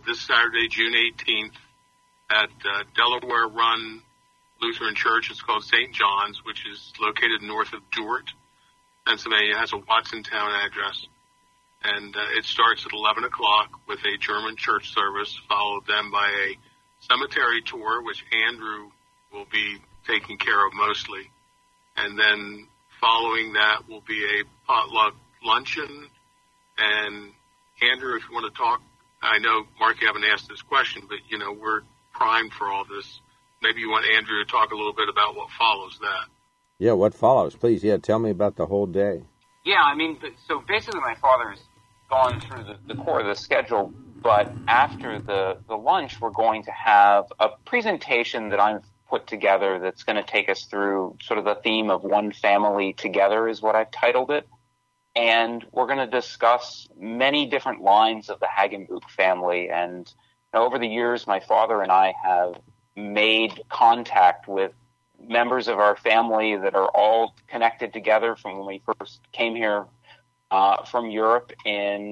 this Saturday, June 18th, at Delaware Run Lutheran Church. It's called St. John's, which is located north of Dort, Pennsylvania. It has a Watsontown address. And it starts at 11 o'clock with a German church service, followed then by a cemetery tour, which Andrew will be taking care of mostly. And then following that will be a potluck luncheon. And Andrew, if you want to talk, I know, Mark, you haven't asked this question, but, you know, we're primed for all this. Maybe you want Andrew to talk a little bit about what follows that. Yeah, what follows, please. Yeah, tell me about the whole day. Yeah, I mean, so basically my father's gone through the core of the schedule, but after the lunch, we're going to have a presentation that I've put together that's going to take us through sort of the theme of One Family Together is what I've titled it. And we're going to discuss many different lines of the Hagenbuch family. And you know, over the years, my father and I have made contact with members of our family that are all connected together from when we first came here from Europe in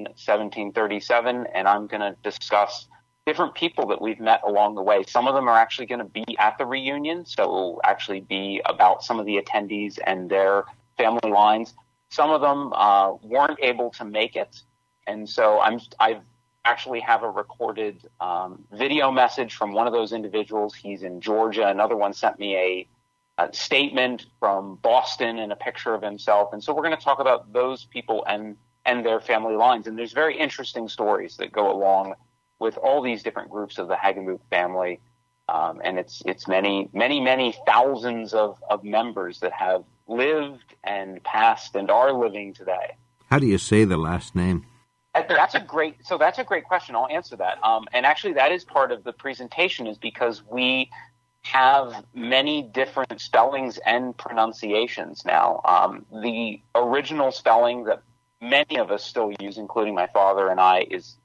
1737. And I'm going to discuss different people that we've met along the way. Some of them are actually going to be at the reunion, so it will actually be about some of the attendees and their family lines. Some of them weren't able to make it, and so I've actually have a recorded video message from one of those individuals. He's in Georgia. Another one sent me a statement from Boston and a picture of himself. And so we're going to talk about those people and their family lines. And there's very interesting stories that go along with all these different groups of the Hagenbuch family. And it's many, many, many thousands of members that have lived and passed and are living today. How do you say the last name? That's a great question. I'll answer that. And actually that is part of the presentation, is because we have many different spellings and pronunciations now. The original spelling that many of us still use, including my father and I, is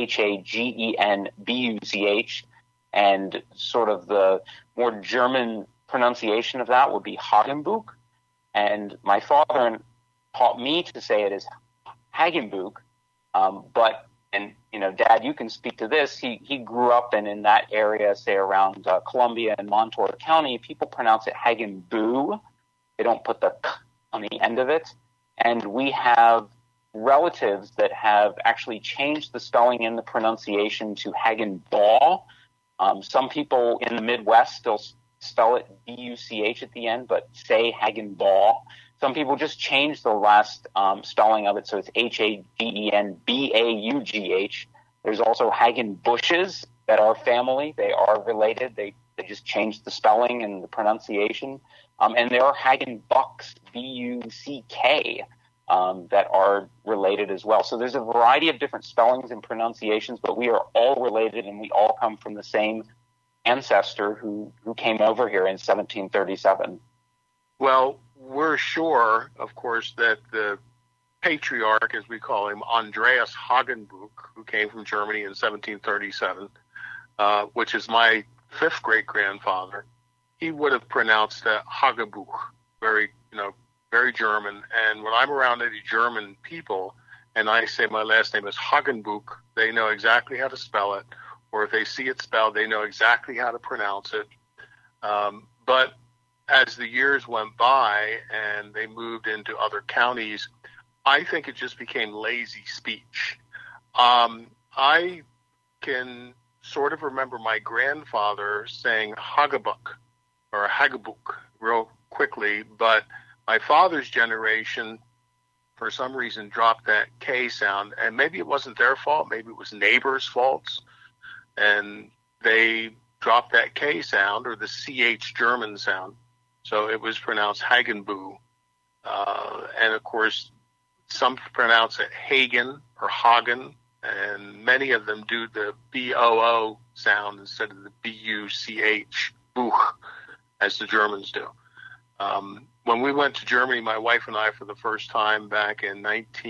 Hagenbuch, and sort of the more German pronunciation of that would be Hagenbuch. And my father taught me to say it as Hagenbuch, but, and you know, Dad, you can speak to this. He grew up in that area, say around Columbia and Montour County. People pronounce it Hagenbu. They don't put the k on the end of it. And we have relatives that have actually changed the spelling and the pronunciation to Hagenbaugh. Some people in the Midwest still spell it B-U-C-H at the end, but say Hagenbaugh. Some people just change the last spelling of it, so it's Hagenbaughh. There's also Hagenbusches that are family. They are related. They just changed the spelling and the pronunciation. And there are Hagenbucks, B-U-C-K, that are related as well. So there's a variety of different spellings and pronunciations, but we are all related, and we all come from the same ancestor who came over here in 1737. Well, we're sure, of course, that the patriarch, as we call him, Andreas Hagenbuch, who came from Germany in 1737, which is my fifth great-grandfather, he would have pronounced Hagebuch, very German. And when I'm around any German people and I say my last name is Hagenbuch, they know exactly how to spell it. Or if they see it spelled, they know exactly how to pronounce it. But as the years went by and they moved into other counties, I think it just became lazy speech. I can sort of remember my grandfather saying Hagebuch or Hagebuch real quickly, but my father's generation, for some reason, dropped that K sound, and maybe it wasn't their fault, maybe it was neighbors' faults, and they dropped that K sound or the CH German sound. So it was pronounced Hagenbu. And of course, some pronounce it Hagen or Hagen, and many of them do the B-O-O sound instead of the B-U-C-H, Buch, as the Germans do. When we went to Germany, my wife and I, for the first time back in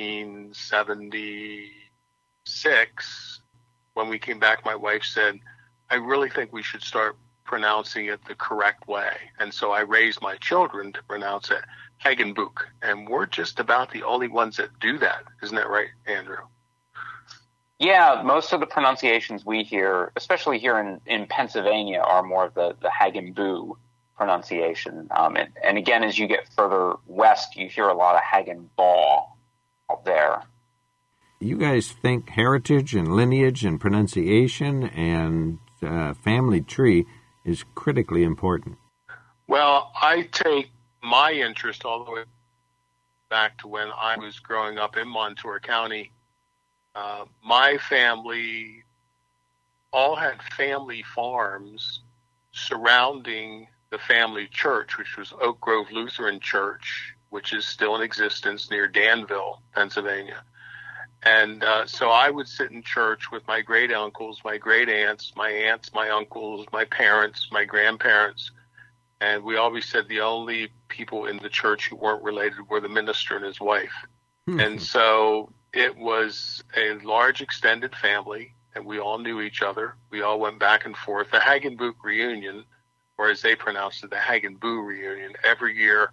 1976, when we came back, my wife said, I really think we should start pronouncing it the correct way. And so I raised my children to pronounce it Hagenbuch. And we're just about the only ones that do that. Isn't that right, Andrew? Yeah, most of the pronunciations we hear, especially here in Pennsylvania, are more of the Hagenbu pronunciation. And again, as you get further west, you hear a lot of Hagenbaugh out there. You guys think heritage and lineage and pronunciation and family tree is critically important? Well, I take my interest all the way back to when I was growing up in Montour County. My family all had family farms surrounding the family church, which was Oak Grove Lutheran Church, which is still in existence near Danville, Pennsylvania. And so I would sit in church with my great uncles, my great aunts, my uncles, my parents, my grandparents. And we always said the only people in the church who weren't related were the minister and his wife. Mm-hmm. And so it was a large extended family, and we all knew each other. We all went back and forth. The Hagenbuch reunion, or as they pronounced it, the Hagenbu reunion, every year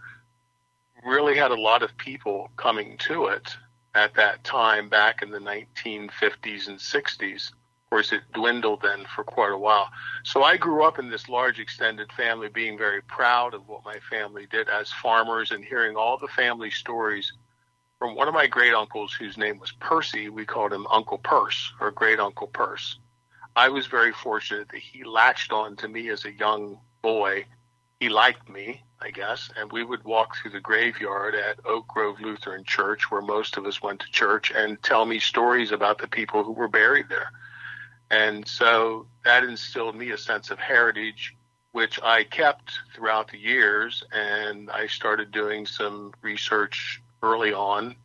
really had a lot of people coming to it at that time back in the 1950s and 60s. Of course, it dwindled then for quite a while. So I grew up in this large extended family, being very proud of what my family did as farmers and hearing all the family stories from one of my great uncles whose name was Percy. We called him Uncle Purse, or Great Uncle Purse. I was very fortunate that he latched on to me as a young boy. He liked me, I guess, and we would walk through the graveyard at Oak Grove Lutheran Church, where most of us went to church, and tell me stories about the people who were buried there. And so that instilled in me a sense of heritage, which I kept throughout the years, and I started doing some research early on,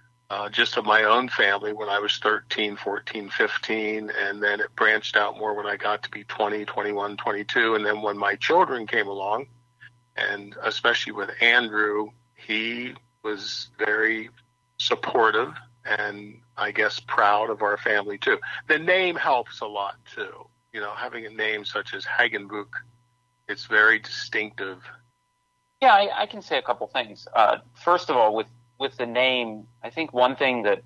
just of my own family when I was 13, 14, 15, and then it branched out more when I got to be 20, 21, 22, and then when my children came along, and especially with Andrew, he was very supportive and I guess proud of our family too. The name helps a lot too. You know, having a name such as Hagenbuch, it's very distinctive. Yeah, I can say a couple things. First of all, with the name, I think one thing that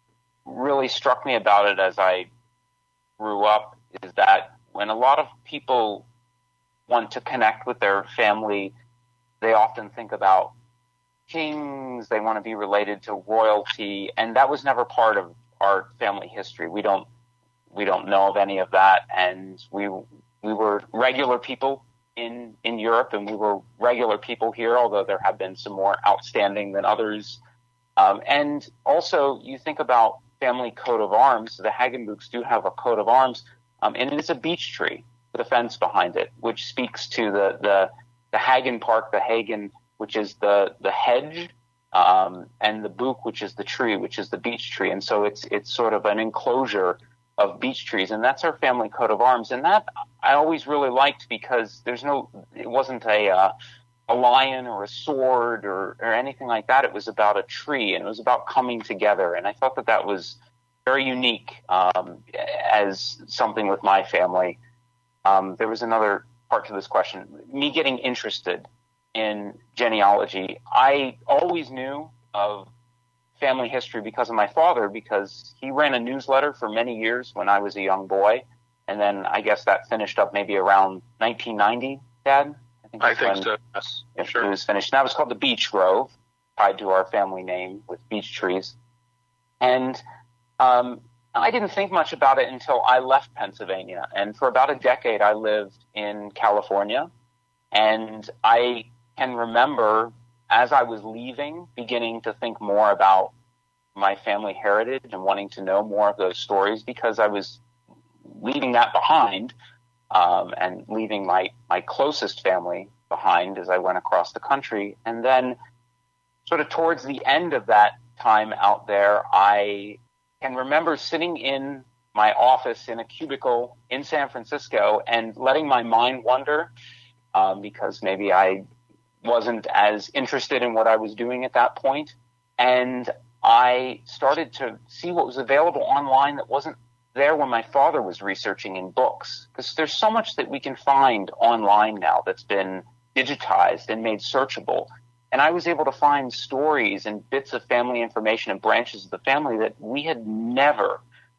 really struck me about it as I grew up is that when a lot of people want to connect with their family, they often think about kings, they want to be related to royalty, and that was never part of our family history. We don't know of any of that, and we were regular people in Europe, and we were regular people here, although there have been some more outstanding than others. And also, you think about family coat of arms. The Hagenbuchs do have a coat of arms, and it's a beech tree with a fence behind it, which speaks to the Hagen Park, the Hagen, which is the hedge, and the Buch, which is the tree, which is the beech tree. And so it's sort of an enclosure of beech trees, and that's our family coat of arms. And that I always really liked because it wasn't a lion or a sword or anything like that. It was about a tree, and it was about coming together. And I thought that was very unique as something with my family. There was another part to this question. Me getting interested in genealogy. I always knew of family history because of my father, because he ran a newsletter for many years when I was a young boy. And then I guess that finished up maybe around 1990, Dad? I think so, yes. Sure. It was finished. And that was called the Beech Grove, tied to our family name with beech trees. And I didn't think much about it until I left Pennsylvania. And for about a decade, I lived in California. And I can remember, as I was leaving, beginning to think more about my family heritage and wanting to know more of those stories, because I was leaving that behind and leaving my closest family behind as I went across the country. And then sort of towards the end of that time out there, I can remember sitting in my office in a cubicle in San Francisco and letting my mind wander because maybe I wasn't as interested in what I was doing at that point. And I started to see what was available online that wasn't there when my father was researching in books. Because there's so much that we can find online now that's been digitized and made searchable. And I was able to find stories and bits of family information and branches of the family that we had never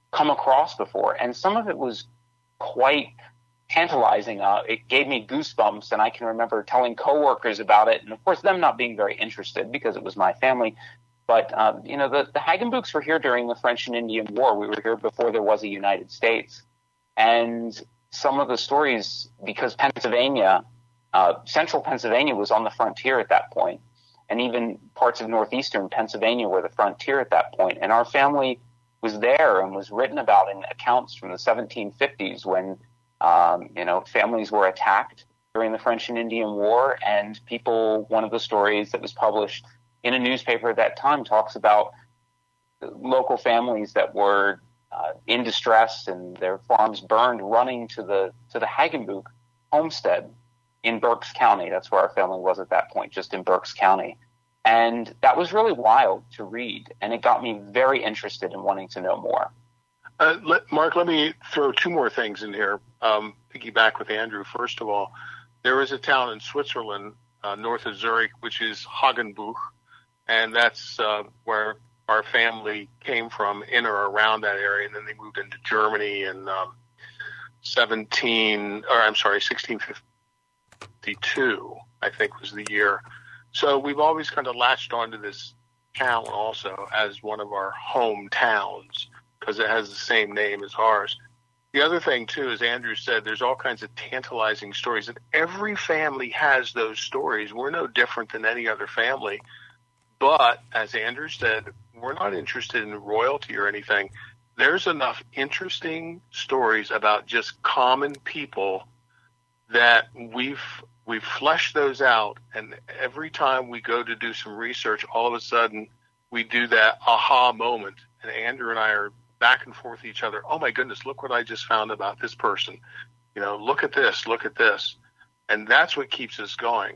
come across before. And some of it was quite tantalizing. It gave me goosebumps, and I can remember telling coworkers about it, and of course them not being very interested because it was my family. But, the Hagenbuchs were here during the French and Indian War. We were here before there was a United States. And some of the stories, because Pennsylvania, central Pennsylvania was on the frontier at that point, and even parts of northeastern Pennsylvania were the frontier at that point. And our family was there and was written about in accounts from the 1750s when, families were attacked during the French and Indian War. And one of the stories that was published in a newspaper at that time talks about local families that were in distress and their farms burned, running to the Hagenbuch homestead in Berks County. That's where our family was at that point, just in Berks County. And that was really wild to read, and it got me very interested in wanting to know more. Mark, let me throw two more things in here. Piggyback with Andrew. First of all, there is a town in Switzerland, north of Zurich, which is Hagenbuch, and that's where our family came from, in or around that area, and then they moved into Germany in 1652, I think was the year. So we've always kind of latched onto this town also as one of our hometowns because it has the same name as ours. The other thing, too, as Andrew said, there's all kinds of tantalizing stories, and every family has those stories. We're no different than any other family. But, as Andrew said, we're not interested in royalty or anything. There's enough interesting stories about just common people that we've fleshed those out, and every time we go to do some research, all of a sudden we do that aha moment, and Andrew and I are back and forth each other. Oh my goodness, look what I just found about this person. Look at this. And that's what keeps us going.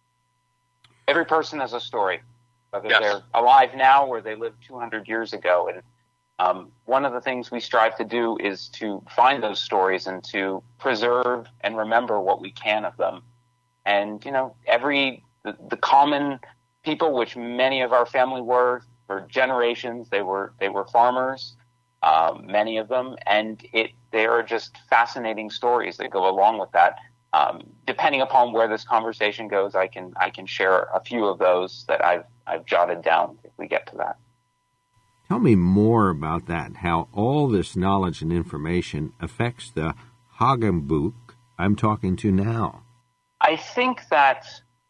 Every person has a story, whether Yes. they're alive now or they lived 200 years ago. And one of the things we strive to do is to find those stories and to preserve and remember what we can of them. And, the common people, which many of our family were for generations, they were farmers, many of them, and they are just fascinating stories that go along with that. Depending upon where this conversation goes, I can share a few of those that I've jotted down if we get to that. Tell me more about that, how all this knowledge and information affects the Hagenbuch I'm talking to now. I think that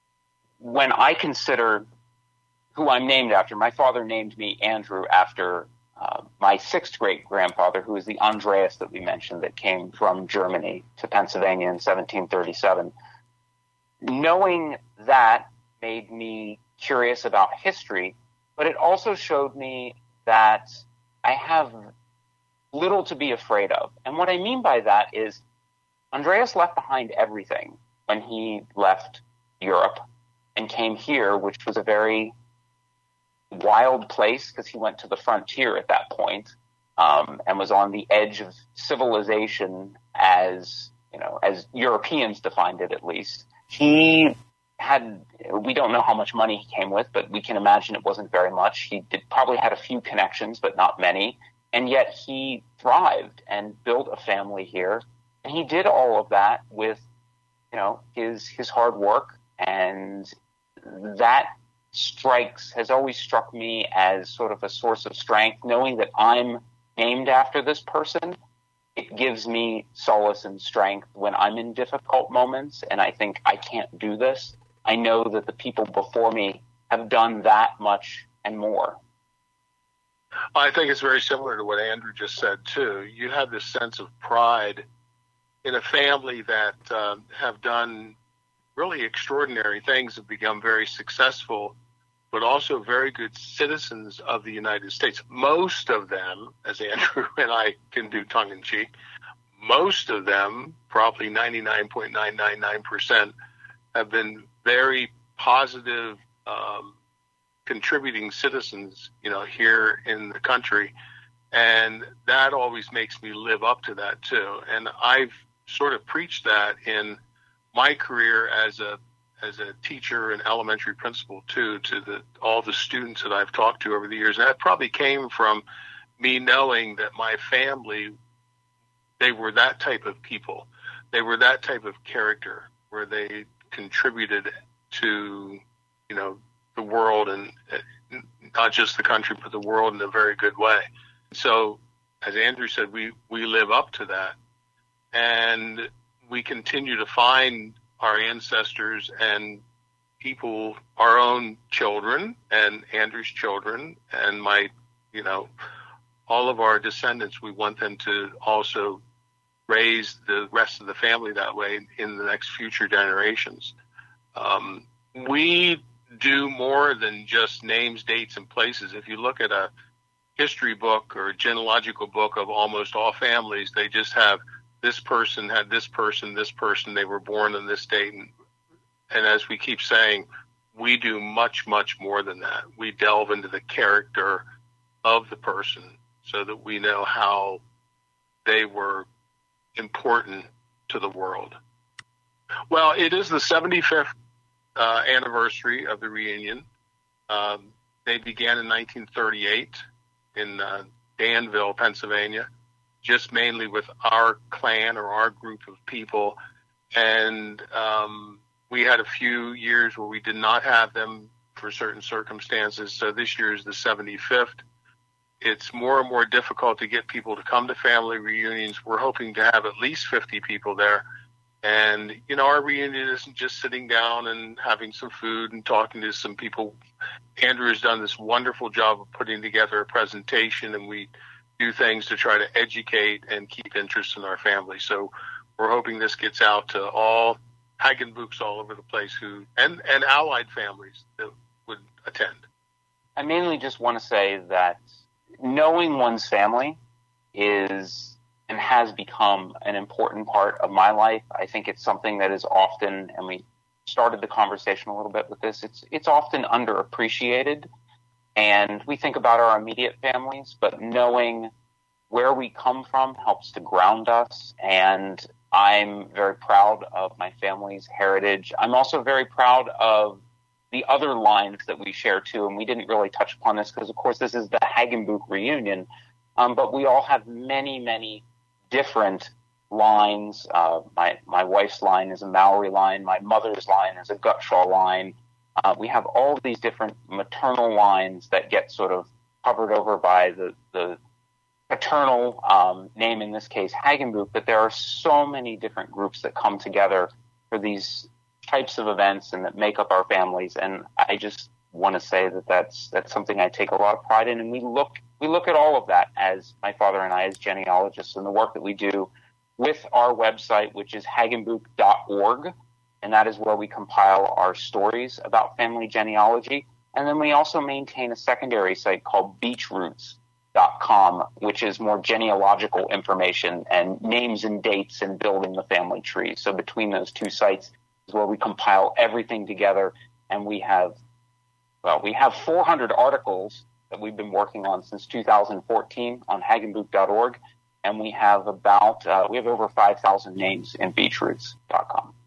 when I consider who I'm named after, my father named me Andrew after my sixth great-grandfather, who is the Andreas that we mentioned that came from Germany to Pennsylvania in 1737. Knowing that made me curious about history, but it also showed me that I have little to be afraid of. And what I mean by that is Andreas left behind everything when he left Europe and came here, which was a very wild place because he went to the frontier at that point, and was on the edge of civilization as Europeans defined it, at least. We don't know how much money he came with, but we can imagine it wasn't very much. He probably had a few connections, but not many. And yet he thrived and built a family here. And he did all of that with, his hard work. And that has always struck me as sort of a source of strength. Knowing that I'm named after this person, it gives me solace and strength when I'm in difficult moments and I think I can't do this. I know that the people before me have done that much and more. I think it's very similar to what Andrew just said, too. You have this sense of pride in a family that have done really extraordinary things, have become very successful, but also very good citizens of the United States. Most of them, as Andrew and I can do tongue-in-cheek, most of them, probably 99.999%, have been very positive, contributing citizens, here in the country. And that always makes me live up to that, too. And I've sort of preached that in my career as a teacher and elementary principal, too, to all the students that I've talked to over the years. And that probably came from me knowing that my family, they were that type of people. They were that type of character where they contributed to, the world, and not just the country, but the world in a very good way. So, as Andrew said, we live up to that. And we continue to find our ancestors and people, our own children and Andrew's children and all of our descendants. We want them to also raise the rest of the family that way in the next future generations. We do more than just names, dates, and places. If you look at a history book or a genealogical book of almost all families, they just have this person had this person, they were born on this date. And as we keep saying, we do much, much more than that. We delve into the character of the person so that we know how they were important to the world. Well, it is the 75th anniversary of the reunion. They began in 1938 in Danville, Pennsylvania, just mainly with our clan or our group of people. And we had a few years where we did not have them for certain circumstances. So this year is the 75th. It's more and more difficult to get people to come to family reunions. We're hoping to have at least 50 people there. And, our reunion isn't just sitting down and having some food and talking to some people. Andrew has done this wonderful job of putting together a presentation, and we do things to try to educate and keep interest in our family. So we're hoping this gets out to all Hagenbuchs all over the place and allied families that would attend. I mainly just want to say that knowing one's family is and has become an important part of my life. I think it's something that is often, and we started the conversation a little bit with this, it's often underappreciated. And we think about our immediate families, but knowing where we come from helps to ground us. And I'm very proud of my family's heritage. I'm also very proud of the other lines that we share too. And we didn't really touch upon this because, of course, this is the Hagenbuch reunion. But we all have many, many different lines. My wife's line is a Maori line. My mother's line is a Gutshaw line. We have all of these different maternal lines that get sort of covered over by the paternal name, in this case, Hagenbuch, but there are so many different groups that come together for these types of events and that make up our families. And I just want to say that that's something I take a lot of pride in. And we look at all of that as my father and I as genealogists and the work that we do with our website, which is hagenbuch.org. And that is where we compile our stories about family genealogy. And then we also maintain a secondary site called beachroots.com, which is more genealogical information and names and dates and building the family tree. So between those two sites is where we compile everything together. And we have 400 articles that we've been working on since 2014 on hagenbuch.org. And we have over 5,000 names in beachroots.com.